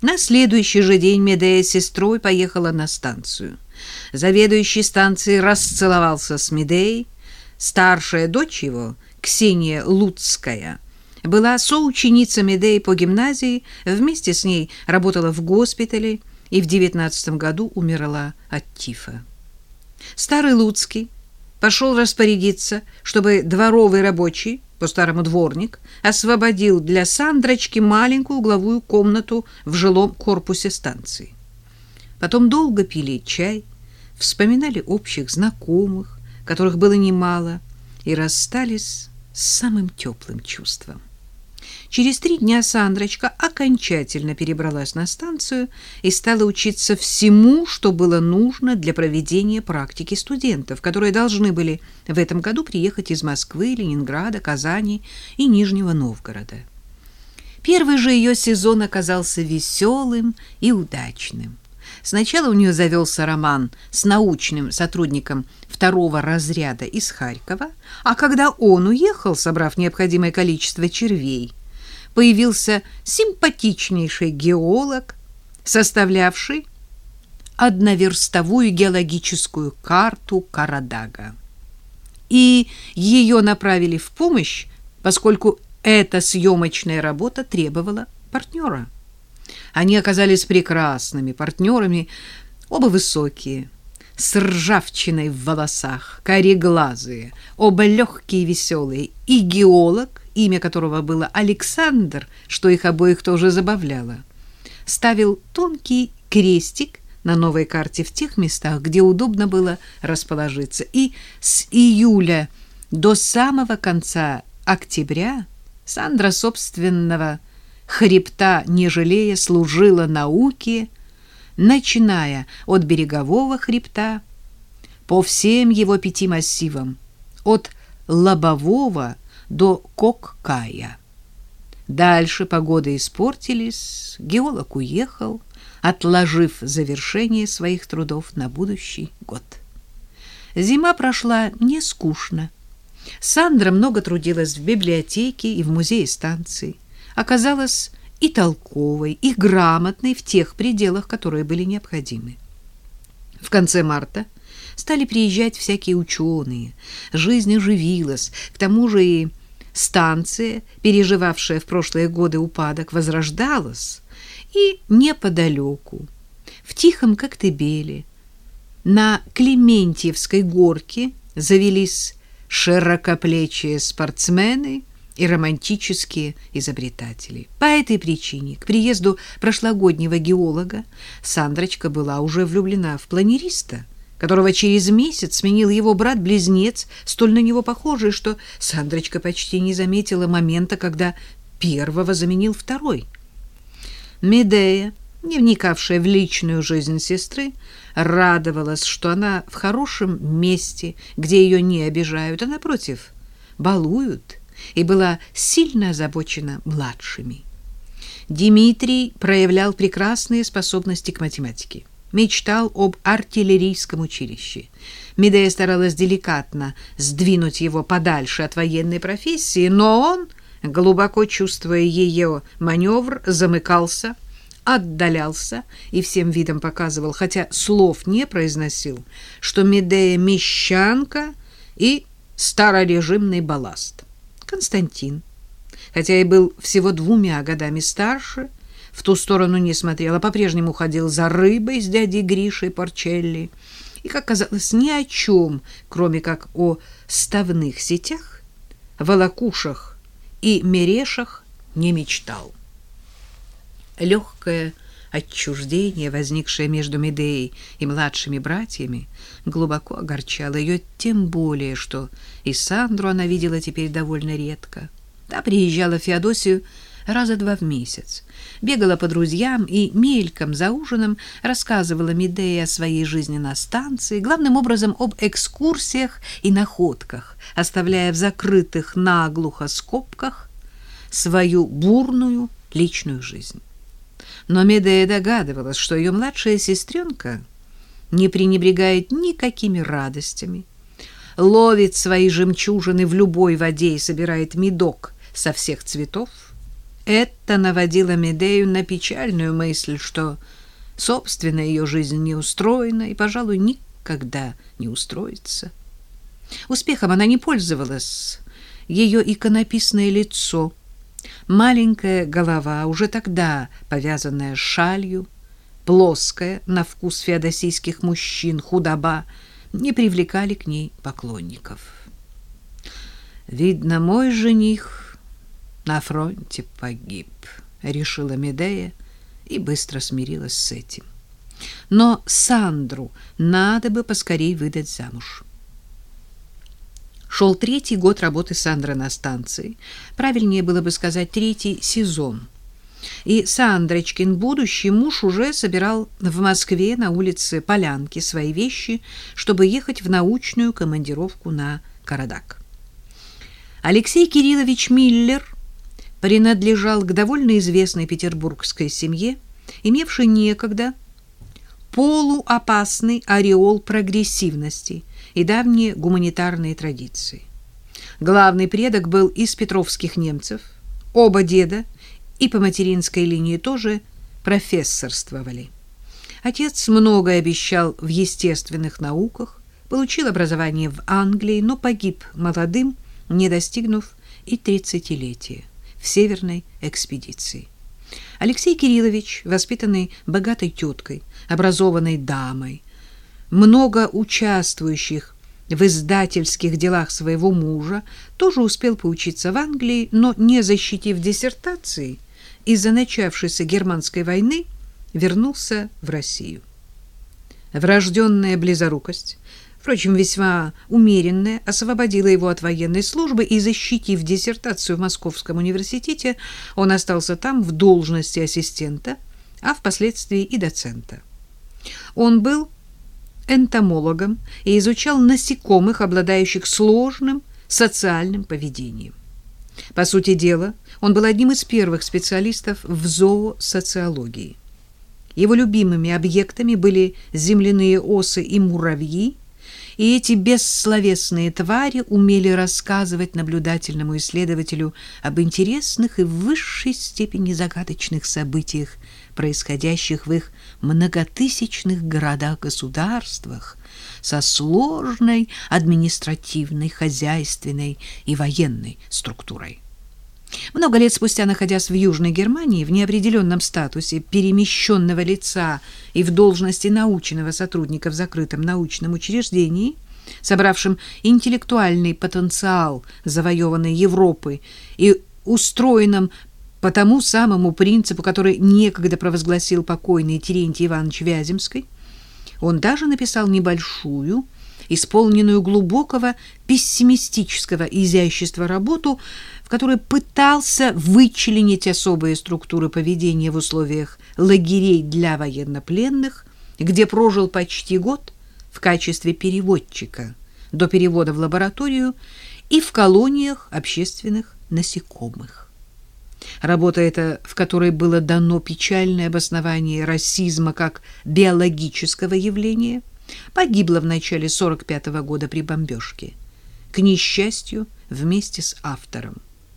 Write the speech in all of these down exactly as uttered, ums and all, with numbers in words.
На следующий же день Медея с сестрой поехала на станцию. Заведующий станцией расцеловался с Медеей. Старшая дочь его, Ксения Луцкая, была соученицей Медеи по гимназии, вместе с ней работала в госпитале и в девятнадцатом году умерла от тифа. Старый Луцкий пошел распорядиться, чтобы дворовый рабочий, по-старому дворник, освободил для Сандрочки маленькую угловую комнату в жилом корпусе станции. Потом долго пили чай, вспоминали общих знакомых, которых было немало, и расстались с самым теплым чувством. Через три дня Сандрочка окончательно перебралась на станцию и стала учиться всему, что было нужно для проведения практики студентов, которые должны были в этом году приехать из Москвы, Ленинграда, Казани и Нижнего Новгорода. Первый же ее сезон оказался веселым и удачным. Сначала у нее завелся роман с научным сотрудником второго разряда из Харькова, а когда он уехал, собрав необходимое количество червей, появился симпатичнейший геолог, составлявший одноверстовую геологическую карту Карадага. И ее направили в помощь, поскольку эта съемочная работа требовала партнера. Они оказались прекрасными партнерами, оба высокие, с ржавчиной в волосах, кореглазые, оба легкие и веселые, и геолог, имя которого было Александр, что их обоих тоже забавляло, ставил тонкий крестик на новой карте в тех местах, где удобно было расположиться, и с июля до самого конца октября Сандра собственного хребта не жалея служила науке, начиная от берегового хребта по всем его пяти массивам, от Лобового до Коккая. Дальше погоды испортились, геолог уехал, отложив завершение своих трудов на будущий год. Зима прошла не скучно. Сандра много трудилась в библиотеке и в музее станции. Оказалась и толковой, и грамотной в тех пределах, которые были необходимы. В конце марта стали приезжать всякие ученые. Жизнь оживилась. К тому же и станция, переживавшая в прошлые годы упадок, возрождалась. И неподалеку, в Тихом Коктебеле, на Клементьевской горке завелись широкоплечие спортсмены и романтические изобретатели. По этой причине к приезду прошлогоднего геолога Сандрочка была уже влюблена в планериста, которого через месяц сменил его брат-близнец, столь на него похожий, что Сандрочка почти не заметила момента, когда первого заменил второй. Медея, не вникавшая в личную жизнь сестры, радовалась, что она в хорошем месте, где ее не обижают, а, напротив, балуют, и была сильно озабочена младшими. Дмитрий проявлял прекрасные способности к математике. Мечтал об артиллерийском училище. Медея старалась деликатно сдвинуть его подальше от военной профессии, но он, глубоко чувствуя ее маневр, замыкался, отдалялся и всем видом показывал, хотя слов не произносил, что Медея мещанка и старорежимный балласт. Константин, хотя и был всего двумя годами старше, в ту сторону не смотрел, а по-прежнему ходил за рыбой с дядей Гришей Порчелли и, как казалось, ни о чем, кроме как о ставных сетях, волокушах и мерешах, не мечтал. Легкое отчуждение, возникшее между Медеей и младшими братьями, глубоко огорчало ее, тем более, что и Сандру она видела теперь довольно редко. Та приезжала в Феодосию раза два в месяц, бегала по друзьям и мельком за ужином рассказывала Медее о своей жизни на станции, главным образом об экскурсиях и находках, оставляя в закрытых наглухо скобках свою бурную личную жизнь. Но Медея догадывалась, что ее младшая сестренка не пренебрегает никакими радостями, ловит свои жемчужины в любой воде и собирает медок со всех цветов. Это наводило Медею на печальную мысль, что собственная ее жизнь не устроена и, пожалуй, никогда не устроится. Успехом она не пользовалась. Ее иконописное лицо, маленькая голова, уже тогда повязанная шалью, плоская на вкус феодосийских мужчин худоба, не привлекали к ней поклонников. «Видно, мой жених на фронте погиб», — решила Медея и быстро смирилась с этим. Но Сандру надо бы поскорей выдать замуж. Шел третий год работы Сандры на станции, правильнее было бы сказать третий сезон. И Сандрочкин будущий муж уже собирал в Москве на улице Полянки свои вещи, чтобы ехать в научную командировку на Карадаг. Алексей Кириллович Миллер принадлежал к довольно известной петербургской семье, имевшей некогда полуопасный ореол прогрессивности и давние гуманитарные традиции. Главный предок был из петровских немцев, оба деда и по материнской линии тоже профессорствовали. Отец многое обещал в естественных науках, получил образование в Англии, но погиб молодым, не достигнув и тридцатилетия, в северной экспедиции. Алексей Кириллович, воспитанный богатой теткой, образованной дамой, много участвующих в издательских делах своего мужа, тоже успел поучиться в Англии, но, не защитив диссертации, из-за начавшейся германской войны вернулся в Россию. Врожденная близорукость, впрочем, весьма умеренная, освободила его от военной службы, и, защитив диссертацию в Московском университете, он остался там в должности ассистента, а впоследствии и доцента. Он был энтомологом и изучал насекомых, обладающих сложным социальным поведением. По сути дела, он был одним из первых специалистов в зоосоциологии. Его любимыми объектами были земляные осы и муравьи, и эти бессловесные твари умели рассказывать наблюдательному исследователю об интересных и в высшей степени загадочных событиях, происходящих в их многотысячных городах-государствах со сложной административной, хозяйственной и военной структурой. Много лет спустя, находясь в Южной Германии в неопределенном статусе перемещенного лица и в должности научного сотрудника в закрытом научном учреждении, собравшем интеллектуальный потенциал завоеванной Европы и устроенном по тому самому принципу, который некогда провозгласил покойный Терентий Иванович Вяземский, он даже написал небольшую, исполненную глубокого пессимистического изящества работу, в которой пытался вычленить особые структуры поведения в условиях лагерей для военнопленных, где прожил почти год в качестве переводчика до перевода в лабораторию, и в колониях общественных насекомых. Работа эта, в которой было дано печальное обоснование расизма как биологического явления, погибла в начале сорок пятого года при бомбежке, к несчастью, вместе с автором.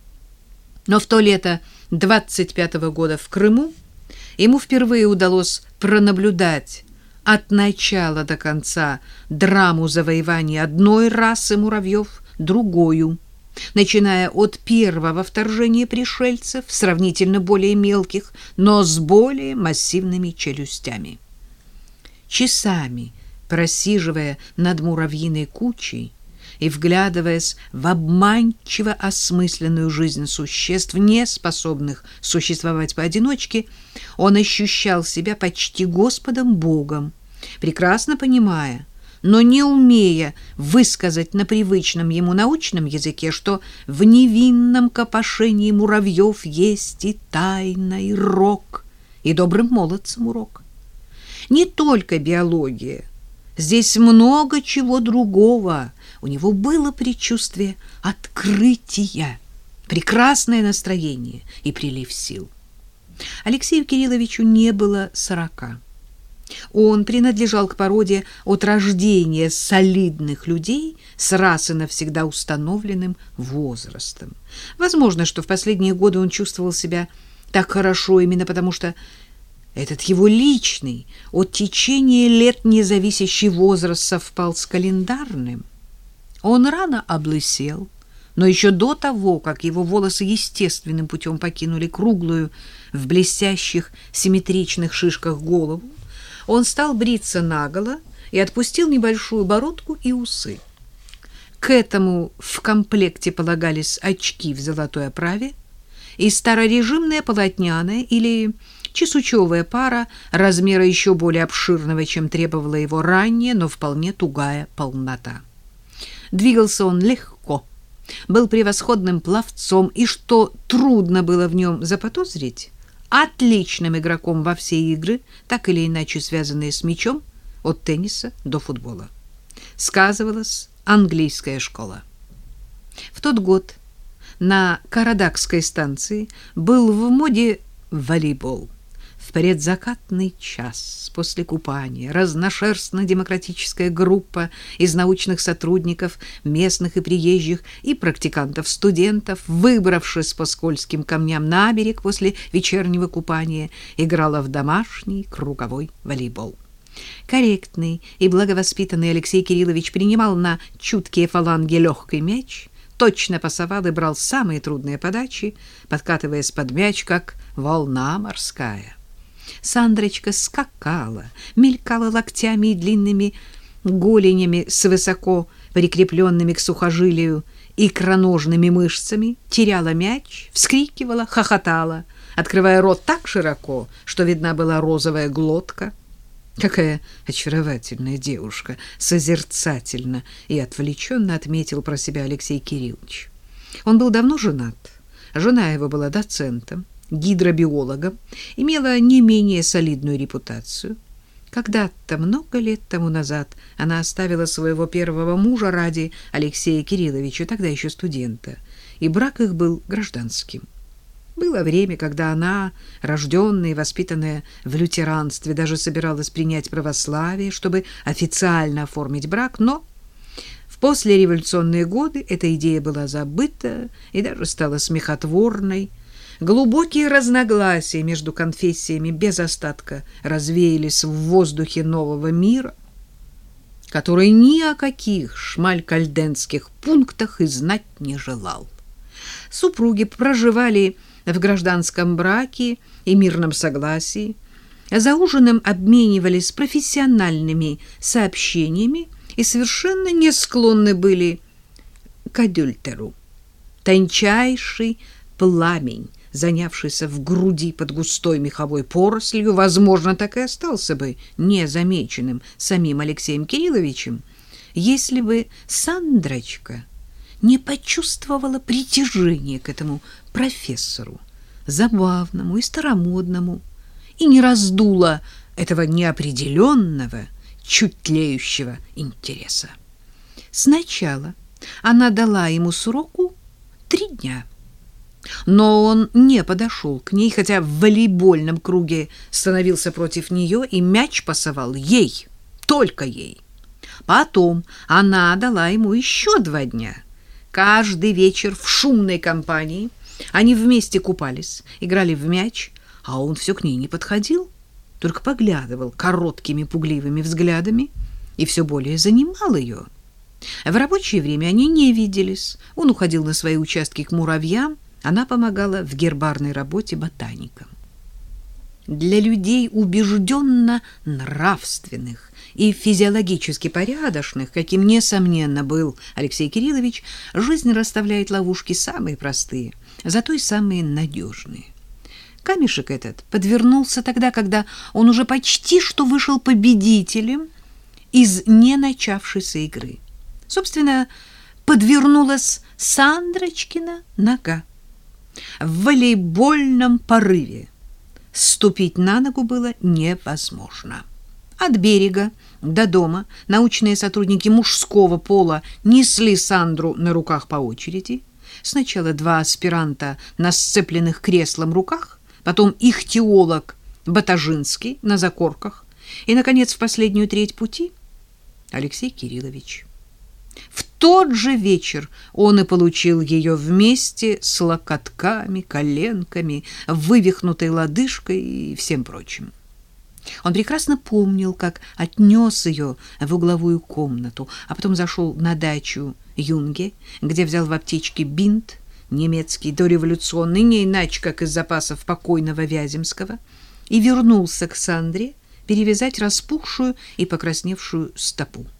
Но в то лето двадцать пятого года в Крыму ему впервые удалось пронаблюдать от начала до конца драму завоевания одной расы муравьев другою, начиная от первого вторжения пришельцев, сравнительно более мелких, но с более массивными челюстями. Часами просиживая над муравьиной кучей и вглядываясь в обманчиво осмысленную жизнь существ, не способных существовать поодиночке, он ощущал себя почти Господом Богом, прекрасно понимая, но не умея высказать на привычном ему научном языке, что в невинном копошении муравьев есть и тайна, и рок, и добрым молодцам урок. Не только биология, здесь много чего другого. У него было предчувствие открытия, прекрасное настроение и прилив сил. Алексею Кирилловичу не было сорока. Он принадлежал к породе от рождения солидных людей с раз и навсегда установленным возрастом. Возможно, что в последние годы он чувствовал себя так хорошо именно потому, что этот его личный, от течения лет независящий возраст совпал с календарным. Он рано облысел, но еще до того, как его волосы естественным путем покинули круглую, в блестящих симметричных шишках голову, он стал бриться наголо и отпустил небольшую бородку и усы. К этому в комплекте полагались очки в золотой оправе и старорежимная полотняная или чесучевая пара размера еще более обширного, чем требовала его ранее, но вполне тугая полнота. Двигался он легко, был превосходным пловцом, и, что трудно было в нем заподозрить, отличным игроком во все игры, так или иначе связанные с мячом, от тенниса до футбола. Сказывалась английская школа. В тот год на Карадагской станции был в моде волейбол. В предзакатный час после купания разношерстно-демократическая группа из научных сотрудников, местных и приезжих, и практикантов-студентов, выбравшись по скользким камням на берег после вечернего купания, играла в домашний круговой волейбол. Корректный и благовоспитанный Алексей Кириллович принимал на чуткие фаланги легкий мяч, точно пасовал и брал самые трудные подачи, подкатываясь под мяч, как волна морская. Сандрочка скакала, мелькала локтями и длинными голенями с высоко прикрепленными к сухожилию икроножными мышцами, теряла мяч, вскрикивала, хохотала, открывая рот так широко, что видна была розовая глотка. Какая очаровательная девушка, созерцательно и отвлеченно отметил про себя Алексей Кириллович. Он был давно женат. Жена его была доцентом, гидробиологом, имела не менее солидную репутацию. Когда-то, много лет тому назад, она оставила своего первого мужа ради Алексея Кирилловича, тогда еще студента, и брак их был гражданским. Было время, когда она, рожденная и воспитанная в лютеранстве, даже собиралась принять православие, чтобы официально оформить брак, но в послереволюционные годы эта идея была забыта и даже стала смехотворной. Глубокие разногласия между конфессиями без остатка развеялись в воздухе нового мира, который ни о каких шмалькальденских пунктах и знать не желал. Супруги проживали в гражданском браке и мирном согласии, за ужином обменивались профессиональными сообщениями и совершенно не склонны были к адюльтеру. Тончайший пламень, занявшийся в груди под густой меховой порослью, возможно, так и остался бы незамеченным самим Алексеем Кирилловичем, если бы Сандрочка не почувствовала притяжения к этому профессору, забавному и старомодному, и не раздула этого неопределенного, чуть тлеющего интереса. Сначала она дала ему сроку три дня, но он не подошел к ней, хотя в волейбольном круге становился против нее, и мяч пасовал ей, только ей. Потом она дала ему еще два дня. Каждый вечер в шумной компании они вместе купались, играли в мяч, а он все к ней не подходил, только поглядывал короткими пугливыми взглядами и все более занимал ее. В рабочее время они не виделись. Он уходил на свои участки к муравьям, она помогала в гербарной работе ботаникам. Для людей убежденно нравственных и физиологически порядочных, каким, несомненно, был Алексей Кириллович, жизнь расставляет ловушки самые простые, зато и самые надежные. Камешек этот подвернулся тогда, когда он уже почти что вышел победителем из не начавшейся игры. Собственно, подвернулась Сандрочкина нога. В волейбольном порыве ступить на ногу было невозможно. От берега до дома научные сотрудники мужского пола несли Сандру на руках по очереди. Сначала два аспиранта на сцепленных креслом руках, потом ихтиолог Батажинский на закорках и, наконец, в последнюю треть пути Алексей Кириллович. В тот же вечер он и получил ее вместе с локотками, коленками, вывихнутой лодыжкой и всем прочим. Он прекрасно помнил, как отнес ее в угловую комнату, а потом зашел на дачу Юнге, где взял в аптечке бинт, немецкий, дореволюционный, не иначе, как из запасов покойного Вяземского, и вернулся к Сандре перевязать распухшую и покрасневшую стопу.